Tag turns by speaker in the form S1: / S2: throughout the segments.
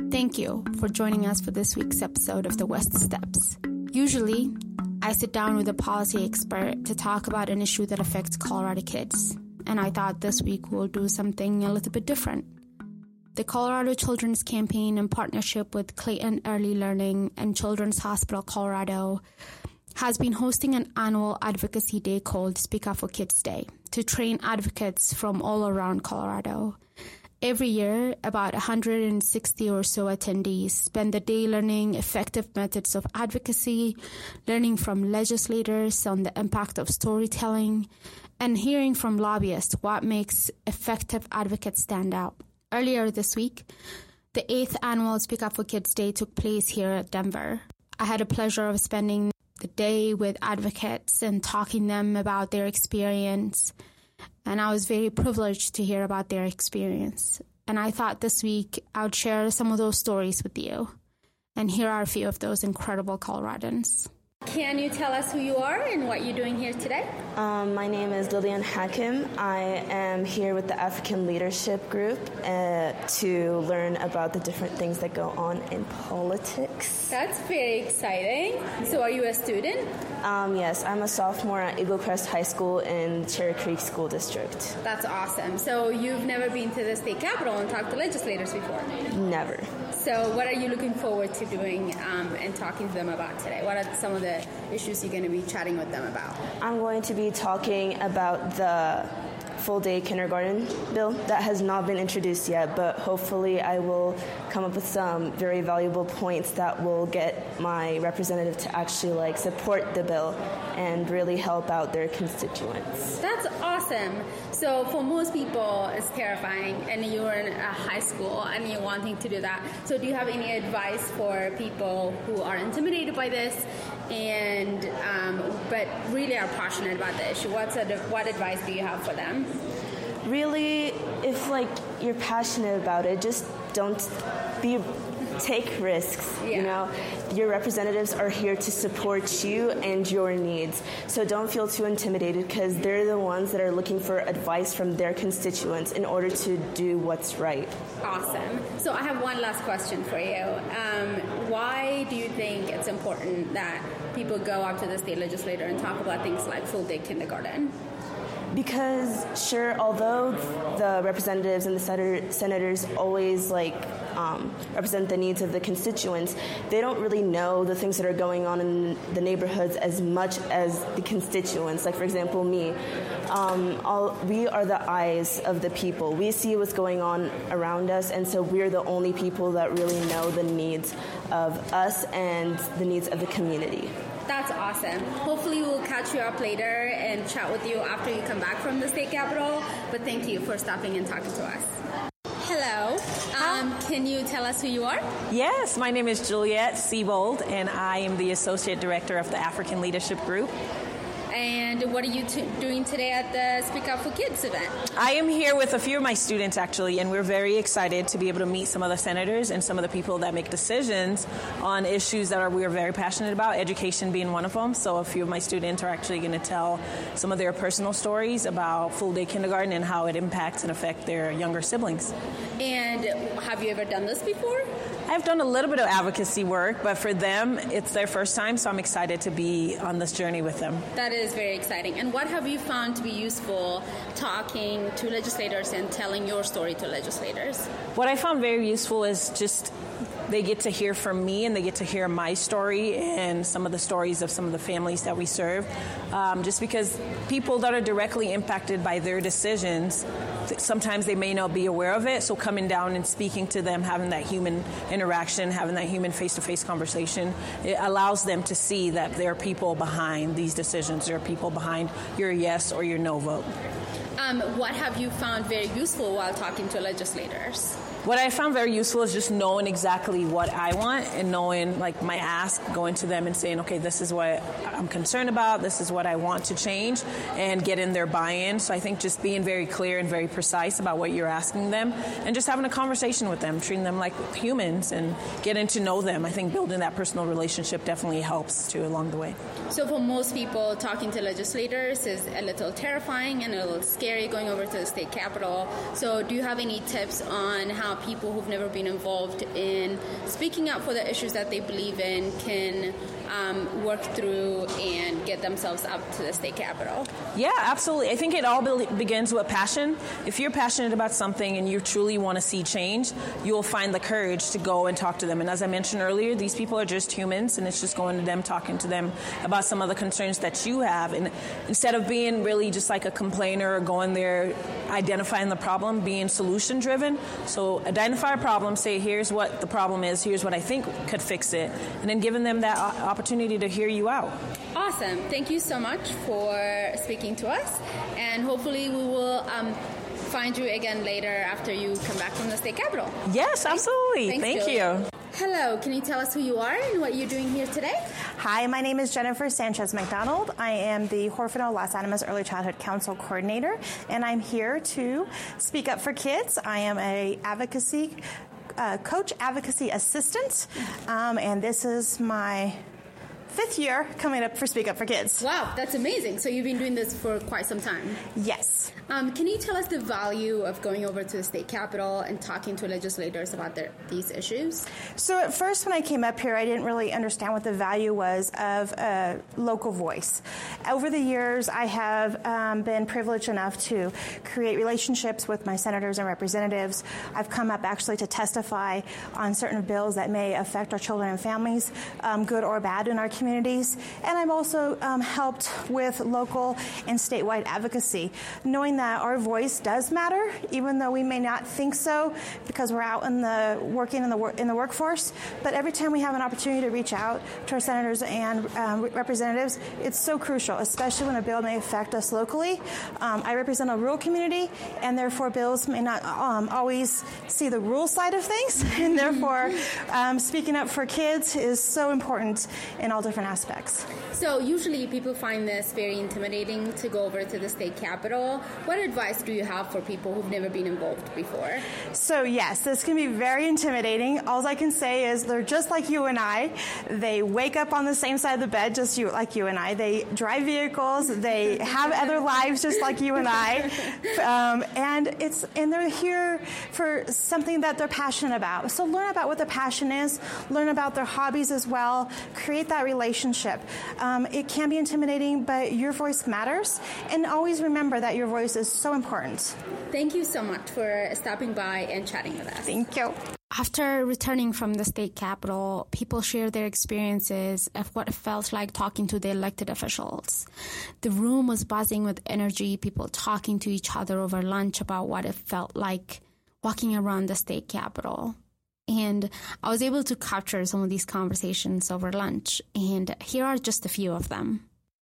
S1: Thank you for joining us for this week's episode of The West Steps. Usually, I sit down with a policy expert to talk about an issue that affects Colorado kids, and I thought this week we'll do something a little bit different. The Colorado Children's Campaign, in partnership with Clayton Early Learning and Children's Hospital Colorado, has been hosting an annual advocacy day called Speak Up for Kids Day to train advocates from all around Colorado. Every year, about 160 or so attendees spend the day learning effective methods of advocacy, learning from legislators on the impact of storytelling, and hearing from lobbyists what makes effective advocates stand out. Earlier this week, the 8th annual Speak Up for Kids Day took place here at Denver. I had the pleasure of spending the day with advocates and talking to them about their experience, and I was very privileged to hear about their experience. And I thought this week I would share some of those stories with you. And here are a few of those incredible Coloradans. Can you tell us who you are and what you're doing here today?
S2: My name is Lillian Hakim. I am here with the African Leadership Group to learn about the different things that go on in politics.
S1: That's very exciting. So are you a student?
S2: Yes, I'm a sophomore at Eagle Crest High School in Cherry Creek School District.
S1: That's awesome. So you've never been to the state capitol and talked to legislators before?
S2: Never.
S1: So what are you looking forward to doing and talking to them about today? What are some of the issues you're going to be chatting with them about?
S2: I'm going to be talking about the full-day kindergarten bill that has not been introduced yet, but hopefully I will come up with some very valuable points that will get my representative to actually support the bill and really help out their constituents.
S1: That's awesome. So for most people, it's terrifying, and you're in a high school and you're wanting to do that. So do you have any advice for people who are intimidated by this and but really are passionate about the issue? What advice do you have for them?
S2: Really, if you're passionate about it, just take risks.
S1: Yeah.
S2: Your representatives are here to support you and your needs. So don't feel too intimidated, because they're the ones that are looking for advice from their constituents in order to do what's right.
S1: Awesome. So I have one last question for you. Why do you think it's important that people go up to the state legislator and talk about things like full-day kindergarten?
S2: Because, sure, although the representatives and the senators always represent the needs of the constituents, they don't really know the things that are going on in the neighborhoods as much as the constituents. Like, for example, me. We are the eyes of the people. We see what's going on around us, and so we're the only people that really know the needs of us and the needs of the community.
S1: That's awesome. Hopefully we'll catch you up later and chat with you after you come back from the state capitol. But thank you for stopping and talking to us. Hello. Can you tell us who you are?
S3: Yes, my name is Juliet Siebold, and I am the Associate Director of the African Leadership Group.
S1: And what are you doing today at the Speak Up for Kids event?
S3: I am here with a few of my students, actually, and we're very excited to be able to meet some of the senators and some of the people that make decisions on issues that we're very passionate about, education being one of them. So a few of my students are actually going to tell some of their personal stories about full-day kindergarten and how it impacts and affects their younger siblings.
S1: And have you ever done this before?
S3: I've done a little bit of advocacy work, but for them, it's their first time, so I'm excited to be on this journey with them.
S1: That is very exciting. And what have you found to be useful talking to legislators and telling your story to legislators?
S3: What I found very useful is just they get to hear from me, and they get to hear my story and some of the stories of some of the families that we serve. Just because people that are directly impacted by their decisions, sometimes they may not be aware of it. So coming down and speaking to them, having that human interaction, having that human face-to-face conversation, it allows them to see that there are people behind these decisions. There are people behind your yes or your no vote.
S1: What have you found very useful while talking to legislators?
S3: What I found very useful is just knowing exactly what I want and knowing my ask, going to them and saying, okay, this is what I'm concerned about, this is what I want to change, and getting their buy-in. So I think just being very clear and very precise about what you're asking them and just having a conversation with them, treating them like humans and getting to know them. I think building that personal relationship definitely helps too along the way.
S1: So for most people, talking to legislators is a little terrifying and a little scary going over to the state capitol. So do you have any tips on how
S4: people who've never been involved in speaking up for the issues that they believe in can work through and get themselves up to the state capitol?
S3: Yeah, absolutely. I think it all begins with passion. If you're passionate about something and you truly want to see change, you'll find the courage to go and talk to them. And as I mentioned earlier, these people are just humans, and it's just going to them, talking to them about some of the concerns that you have. And instead of being really just like a complainer or going there, identifying the problem, being solution-driven. So identify a problem, say, here's what the problem is, here's what I think could fix it, and then giving them that opportunity to hear you out.
S4: Awesome. Thank you so much for speaking to us, and hopefully we will find you again later after you come back from the state capitol.
S3: Yes, absolutely. Thank you.
S4: Hello, can you tell us who you are and what you're doing here today?
S5: Hi, my name is Jennifer Sanchez McDonald. I am the Horfano Las Animas Early Childhood Council Coordinator, and I'm here to speak up for kids. I am a coach advocacy assistant, and this is my 5th year coming up for Speak Up for Kids.
S4: Wow, that's amazing. So you've been doing this for quite some time.
S5: Yes.
S4: Can you tell us the value of going over to the state capitol and talking to legislators about these issues?
S5: So at first when I came up here, I didn't really understand what the value was of a local voice. Over the years, I have been privileged enough to create relationships with my senators and representatives. I've come up actually to testify on certain bills that may affect our children and families, good or bad, in our communities. And I've also helped with local and statewide advocacy, knowing that our voice does matter, even though we may not think so because we're out working in the workforce. But every time we have an opportunity to reach out to our senators and representatives, it's so crucial, especially when a bill may affect us locally. I represent a rural community, and therefore bills may not always see the rural side of things, and therefore speaking up for kids is so important in all different aspects.
S4: So usually people find this very intimidating to go over to the state capitol. What advice do you have for people who've never been involved before?
S5: So yes, this can be very intimidating. All I can say is they're just like you and I. They wake up on the same side of the bed, just like you and I. They drive vehicles. They have other lives just like you and I. And they're here for something that they're passionate about. So learn about what their passion is. Learn about their hobbies as well. Create that relationship. It can be intimidating, but your voice matters. And always remember that your voice is so important.
S4: Thank you so much for stopping by and chatting with us.
S5: Thank you.
S1: After returning from the state capitol, people share their experiences of what it felt like talking to the elected officials. The room was buzzing with energy, people talking to each other over lunch about what it felt like walking around the state capitol. And I was able to capture some of these conversations over lunch, and here are just a few of them.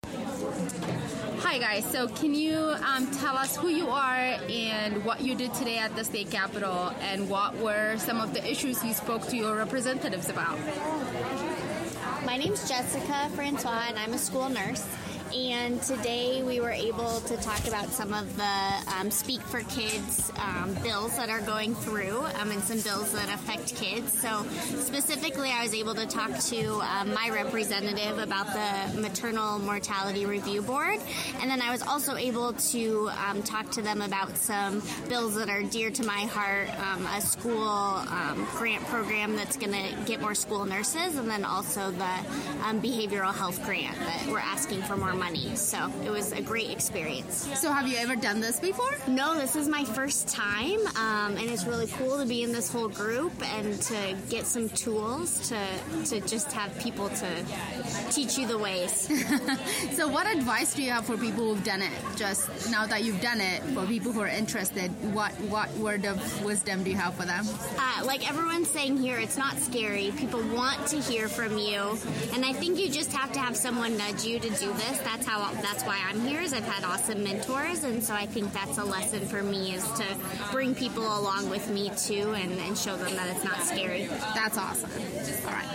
S4: Hi guys, so can you tell us who you are and what you did today at the state capitol, and what were some of the issues you spoke to your representatives about?
S6: My name's Jessica Francois, and I'm a school nurse. And today we were able to talk about some of the Speak for Kids bills that are going through, and some bills that affect kids. So specifically, I was able to talk to my representative about the Maternal Mortality Review Board. And then I was also able to talk to them about some bills that are dear to my heart, a school grant program that's going to get more school nurses, and then also the behavioral health grant that we're asking for more money. So it was a great experience.
S4: So have you ever done this before?
S6: No, this is my first time, and it's really cool to be in this whole group and to get some tools to just have people to teach you the ways.
S4: So what advice do you have for people who've done it? Just now that you've done it, for people who are interested, what word of wisdom do you have for them?
S6: Like everyone's saying here, it's not scary. People want to hear from you, and I think you just have to have someone nudge you to do this. That's why I'm here, is I've had awesome mentors, and so I think that's a lesson for me, is to bring people along with me too, and show them that it's not scary.
S4: That's awesome. All right.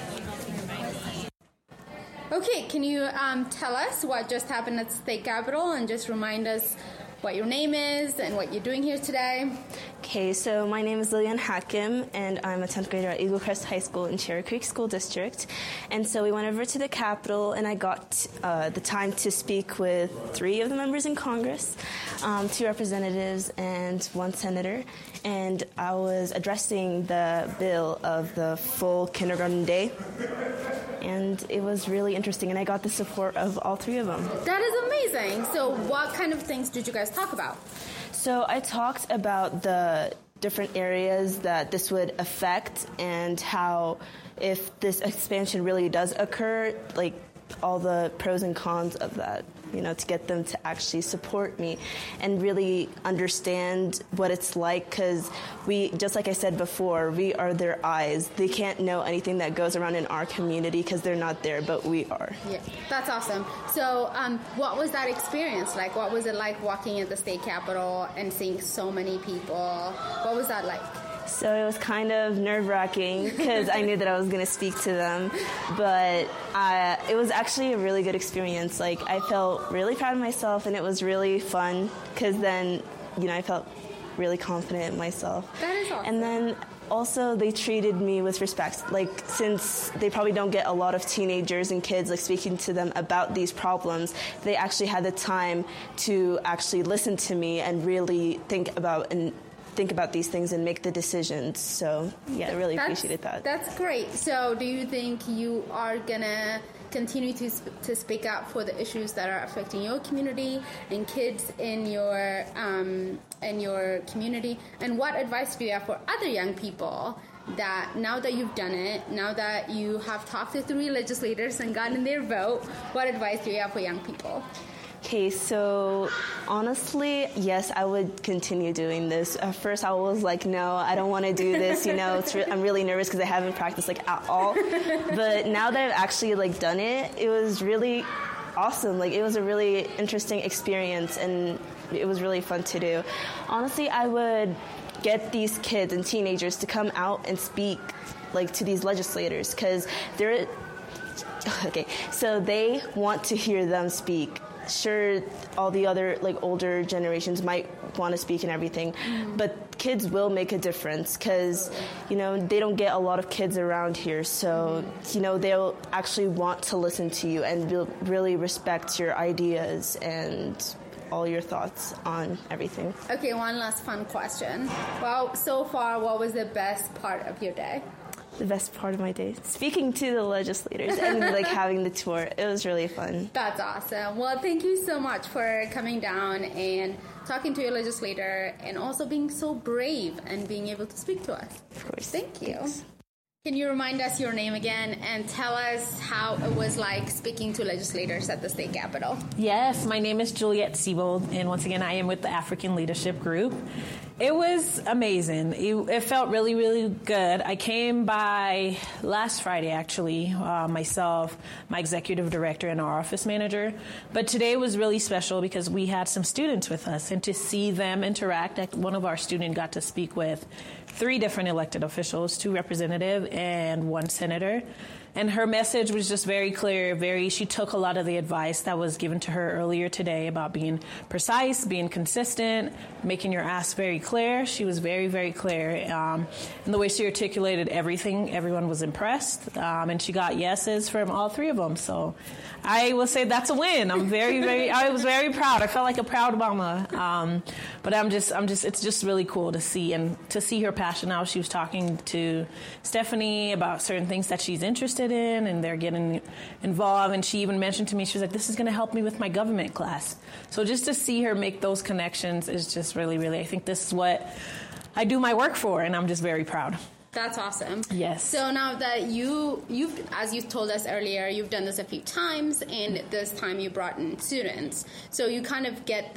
S4: Okay, can you tell us what just happened at the state capitol, and just remind us what your name is and what you're doing here today.
S2: Okay, so my name is Lillian Hakim, and I'm a 10th grader at Eagle Crest High School in Cherry Creek School District. And so we went over to the Capitol, and I got the time to speak with 3 of the members in Congress, 2 representatives and 1 senator. And I was addressing the bill of the full kindergarten day. And it was really interesting, and I got the support of all 3 of them.
S4: That is amazing. So what kind of things did you guys talk about?
S2: So I talked about the different areas that this would affect and how if this expansion really does occur, like all the pros and cons of that, you know, to get them to actually support me and really understand what it's like, because we, just like I said before, we are their eyes. They can't know anything that goes around in our community because they're not there, but we are.
S4: Yeah, that's awesome. So what was that experience like? What was it like walking at the state capitol and seeing so many people? What was that like?
S2: So it was kind of nerve-wracking because I knew that I was going to speak to them, but it was actually a really good experience. Like, I felt really proud of myself, and it was really fun because then, you know, I felt really confident in myself.
S4: That is awesome.
S2: And then also they treated me with respect. Like, since they probably don't get a lot of teenagers and kids like speaking to them about these problems, they actually had the time to actually listen to me and really think about these things and make the decisions. So, yeah, I really appreciated that.
S4: That's great. So, do you think you are going to continue to speak up for the issues that are affecting your community and kids in your community? And what advice do you have for other young people that now that you've done it, now that you have talked to 3 legislators and gotten their vote, what advice do you have for young people?
S2: Okay, so honestly, yes, I would continue doing this. At first, I was like, no, I don't want to do this. You know, I'm really nervous because I haven't practiced like at all. But now that I've actually like done it, it was really awesome. Like, it was a really interesting experience, and it was really fun to do. Honestly, I would get these kids and teenagers to come out and speak like to these legislators because they're okay. So they want to hear them speak. Sure, all the other like older generations might want to speak and everything, but kids will make a difference because, you know, they don't get a lot of kids around here. So, you know, they'll actually want to listen to you and really respect your ideas and all your thoughts on everything.
S4: Okay, one last fun question. Well, so far, what was the best part of your day?
S2: The best part of my day, speaking to the legislators and like having the tour. It was really fun.
S4: That's awesome. Well, thank you so much for coming down and talking to your legislator and also being so brave and being able to speak to us.
S2: Of course.
S4: Thank you.
S2: Thanks.
S4: Can you remind us your name again and tell us how it was like speaking to legislators at the state capitol?
S3: Yes, my name is Juliette Siebold, and once again, I am with the African Leadership Group. It was amazing. It felt really, really good. I came by last Friday, actually, myself, my executive director, and our office manager. But today was really special because we had some students with us, and to see them interact, one of our students got to speak with 3 different elected officials, 2 representatives and 1 senator. And her message was just very clear. She took a lot of the advice that was given to her earlier today about being precise, being consistent, making your ask very clear. She was very, very clear. And the way she articulated everything, everyone was impressed. And she got yeses from all 3 of them. So I will say that's a win. I was very proud. I felt like a proud mama. But it's just really cool to see her passion now. She was talking to Stephanie about certain things that she's interested in, and they're getting involved. And she even mentioned to me, she was like, this is going to help me with my government class. So just to see her make those connections is just really, really, I think this is what I do my work for, and I'm just very proud.
S4: That's awesome.
S3: Yes.
S4: So now that you've, as you told us earlier, you've done this a few times, and this time you brought in students. So you kind of get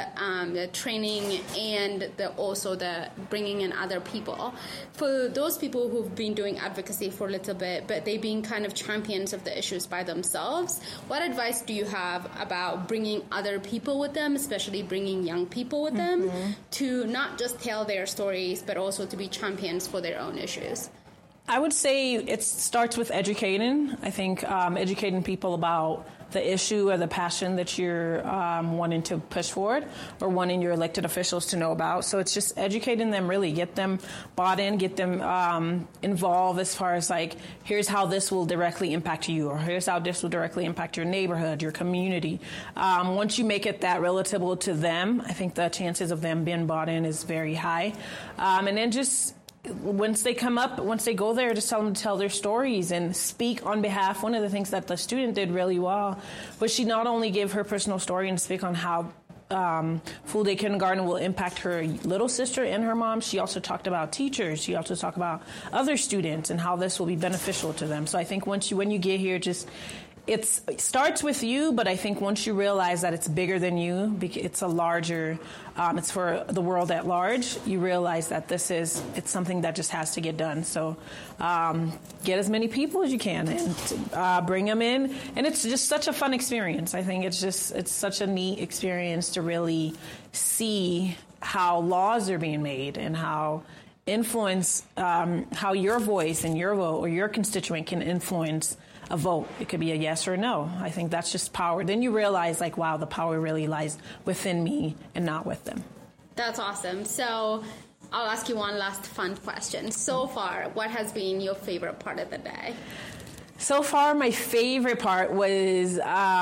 S4: the training and also the bringing in other people. For those people who've been doing advocacy for a little bit, but they've been kind of champions of the issues by themselves, what advice do you have about bringing other people with them, especially bringing young people with them, to not just tell their stories, but also to be champions for their own issues?
S3: I would say it starts with educating. I think educating people about the issue or the passion that you're wanting to push forward or wanting your elected officials to know about. So it's just educating them, really, get them bought in, get them involved as far as like, here's how this will directly impact you, or here's how this will directly impact your neighborhood, your community. Once you make it that relatable to them, I think the chances of them being bought in is very high. And then just once they go there, just tell them to tell their stories and speak on behalf. One of the things that the student did really well was she not only gave her personal story and speak on how full day kindergarten will impact her little sister and her mom. She also talked about teachers. She also talked about other students and how this will be beneficial to them. So I think when you get here, it starts with you, but I think once you realize that it's bigger than you, it's a larger, it's for the world at large, you realize that it's something that just has to get done. So get as many people as you can and bring them in. And it's just such a fun experience. I think it's such a neat experience to really see how laws are being made and how how your voice and your vote or your constituent can influence a vote. It could be a yes or a no. I think that's just power. Then you realize, like, wow, the power really lies within me and not with them.
S4: That's awesome. So I'll ask you one last fun question. So far, what has been your favorite part of the day?
S3: So far, my favorite part was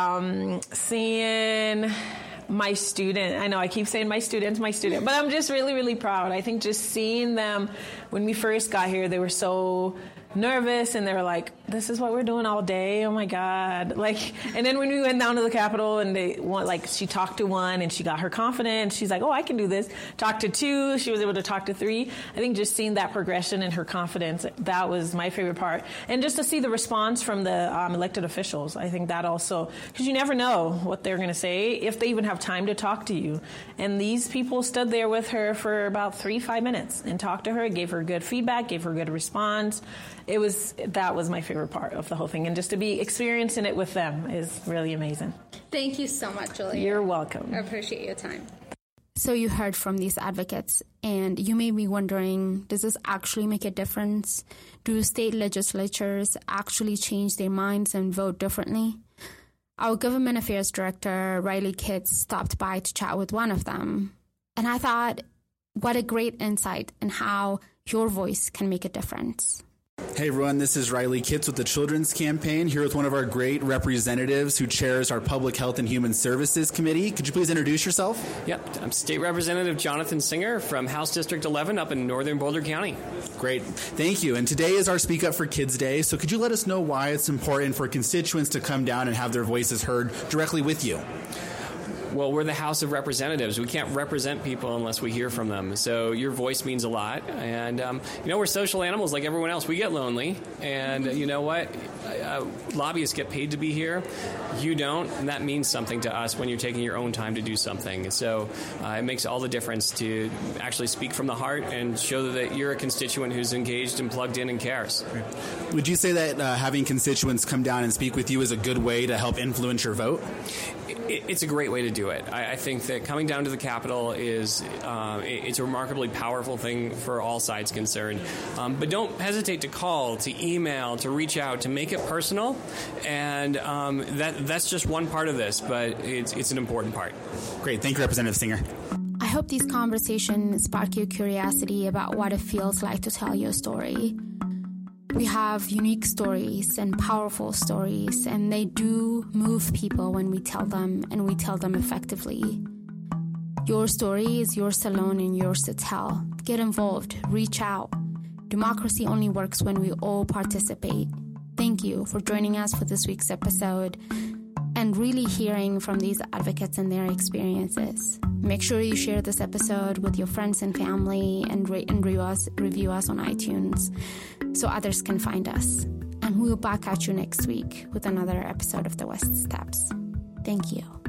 S3: seeing my student. I know I keep saying my student, but I'm just really, really proud. I think just seeing them when we first got here, they were so nervous and they were like, this is what we're doing all day, oh my God. And then when we went down to the Capitol and she talked to one and she got her confidence, she's like, oh, I can do this. Talked to two, she was able to talk to three. I think just seeing that progression in her confidence, that was my favorite part. And just to see the response from the elected officials, I think that also, because you never know what they're going to say, if they even have time to talk to you. And these people stood there with her for about 3-5 minutes and talked to her, gave her good feedback, gave her good response. That was my favorite part of the whole thing. And just to be experiencing it with them is really amazing.
S4: Thank you so much, Julia.
S3: You're welcome.
S4: I appreciate your time.
S1: So you heard from these advocates, and you may be wondering, does this actually make a difference? Do state legislatures actually change their minds and vote differently? Our government affairs director, Riley Kitts, stopped by to chat with one of them. And I thought, what a great insight in how your voice can make a difference.
S7: Hey everyone, this is Riley Kitts with the Children's Campaign, here with one of our great representatives who chairs our Public Health and Human Services Committee. Could you please introduce yourself?
S8: Yep, I'm State Representative Jonathan Singer from House District 11 up in northern Boulder County.
S7: Great, thank you. And today is our Speak Up for Kids Day, so could you let us know why it's important for constituents to come down and have their voices heard directly with you?
S8: Well, we're the House of Representatives. We can't represent people unless we hear from them. So your voice means a lot. And, we're social animals like everyone else. We get lonely. And you know what? Lobbyists get paid to be here. You don't. And that means something to us when you're taking your own time to do something. So it makes all the difference to actually speak from the heart and show that you're a constituent who's engaged and plugged in and cares.
S7: Would you say that having constituents come down and speak with you is a good way to help influence your vote?
S8: It's a great way to do it. I think that coming down to the Capitol it's a remarkably powerful thing for all sides concerned. But don't hesitate to call, to email, to reach out, to make it personal. And that's just one part of this, but it's an important part.
S7: Great. Thank you, Representative Singer.
S1: I hope these conversations spark your curiosity about what it feels like to tell your story. We have unique stories and powerful stories, and they do move people when we tell them, and we tell them effectively. Your story is yours alone and yours to tell. Get involved. Reach out. Democracy only works when we all participate. Thank you for joining us for this week's episode and really hearing from these advocates and their experiences. Make sure you share this episode with your friends and family and rate and review us on iTunes so others can find us. And we'll back at you next week with another episode of The West Steps. Thank you.